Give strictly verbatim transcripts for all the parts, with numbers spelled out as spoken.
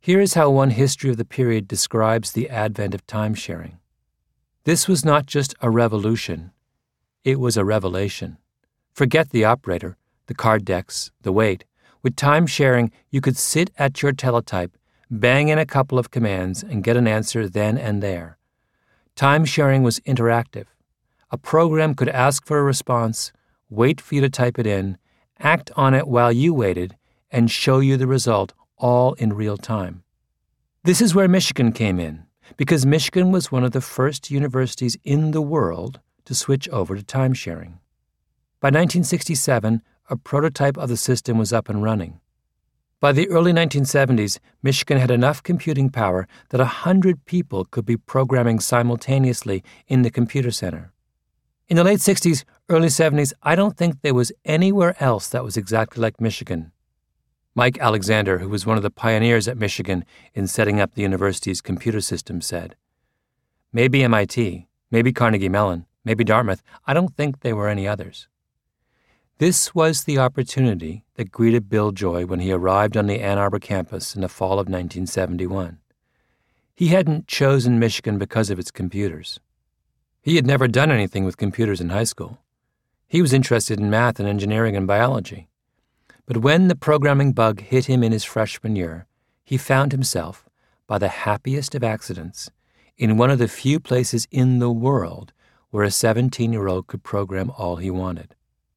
Here is how one history of the period describes the advent of time-sharing. This was not just a revolution, it was a revelation. Forget the operator, the card decks, the wait. With time-sharing, you could sit at your teletype, bang in a couple of commands, and get an answer then and there. Time-sharing was interactive. A program could ask for a response, wait for you to type it in, act on it while you waited, and show you the result, all in real time. This is where Michigan came in, because Michigan was one of the first universities in the world to switch over to time-sharing. By nineteen sixty-seven, a prototype of the system was up and running. By the early nineteen seventies, Michigan had enough computing power that a hundred people could be programming simultaneously in the computer center. In the late sixties, early seventies, I don't think there was anywhere else that was exactly like Michigan. Mike Alexander, who was one of the pioneers at Michigan in setting up the university's computer system, said, "Maybe M I T, maybe Carnegie Mellon, maybe Dartmouth, I don't think there were any others." This was the opportunity that greeted Bill Joy when he arrived on the Ann Arbor campus in the fall of nineteen seventy-one. He hadn't chosen Michigan because of its computers. He had never done anything with computers in high school. He was interested in math and engineering and biology. But when the programming bug hit him in his freshman year, he found himself, by the happiest of accidents, in one of the few places in the world where a seventeen-year-old could program all he wanted.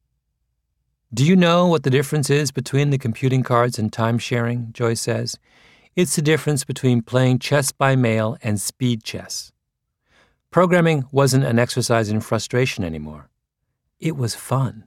Do you know what the difference is between the computing cards and time-sharing, Joy says? It's the difference between playing chess by mail and speed chess. Programming wasn't an exercise in frustration anymore. It was fun.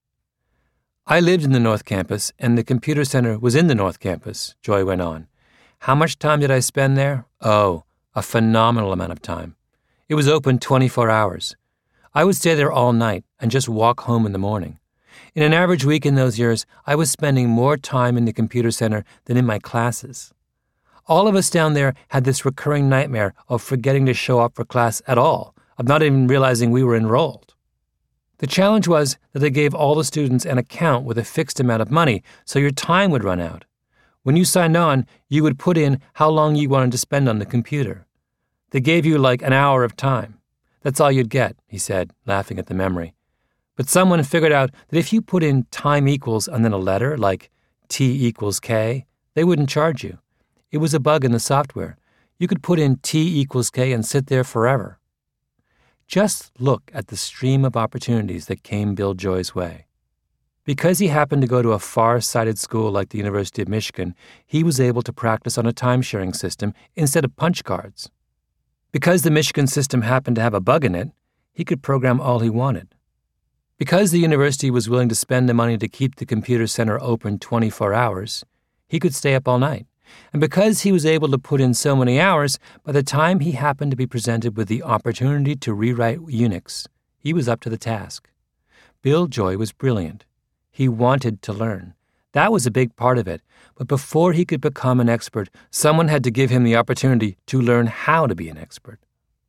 I lived in the North Campus, and the computer center was in the North Campus, Joy went on. How much time did I spend there? Oh, a phenomenal amount of time. It was open twenty-four hours. I would stay there all night and just walk home in the morning. In an average week in those years, I was spending more time in the computer center than in my classes. All of us down there had this recurring nightmare of forgetting to show up for class at all, of not even realizing we were enrolled. The challenge was that they gave all the students an account with a fixed amount of money, so your time would run out. When you signed on, you would put in how long you wanted to spend on the computer. They gave you like an hour of time. That's all you'd get, he said, laughing at the memory. But someone figured out that if you put in time equals and then a letter, like T equals K, they wouldn't charge you. It was a bug in the software. You could put in T equals K and sit there forever. Just look at the stream of opportunities that came Bill Joy's way. Because he happened to go to a far-sighted school like the University of Michigan, he was able to practice on a time-sharing system instead of punch cards. Because the Michigan system happened to have a bug in it, he could program all he wanted. Because the university was willing to spend the money to keep the computer center open twenty-four hours, he could stay up all night. And because he was able to put in so many hours, by the time he happened to be presented with the opportunity to rewrite Unix, he was up to the task. Bill Joy was brilliant. He wanted to learn. That was a big part of it. But before he could become an expert, someone had to give him the opportunity to learn how to be an expert.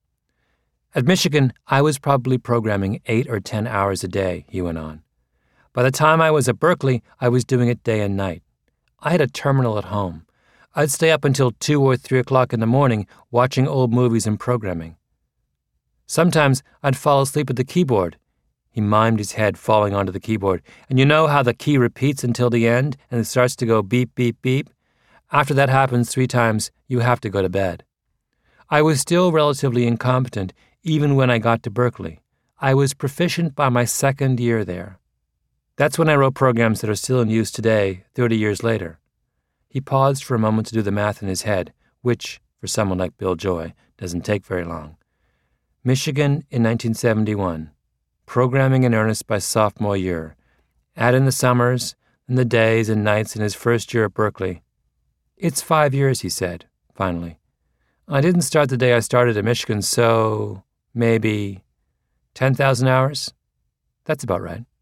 At Michigan, I was probably programming eight or ten hours a day, he went on. By the time I was at Berkeley, I was doing it day and night. I had a terminal at home. I'd stay up until two or three o'clock in the morning watching old movies and programming. Sometimes I'd fall asleep at the keyboard. He mimed his head falling onto the keyboard. And you know how the key repeats until the end and it starts to go beep, beep, beep? After that happens three times, you have to go to bed. I was still relatively incompetent even when I got to Berkeley. I was proficient by my second year there. That's when I wrote programs that are still in use today, thirty years later. He paused for a moment to do the math in his head, which, for someone like Bill Joy, doesn't take very long. Michigan in nineteen seventy-one. Programming in earnest by sophomore year. Add in the summers and the days and nights in his first year at Berkeley. It's five years, he said, finally. I didn't start the day I started at Michigan, so maybe ten thousand hours? That's about right.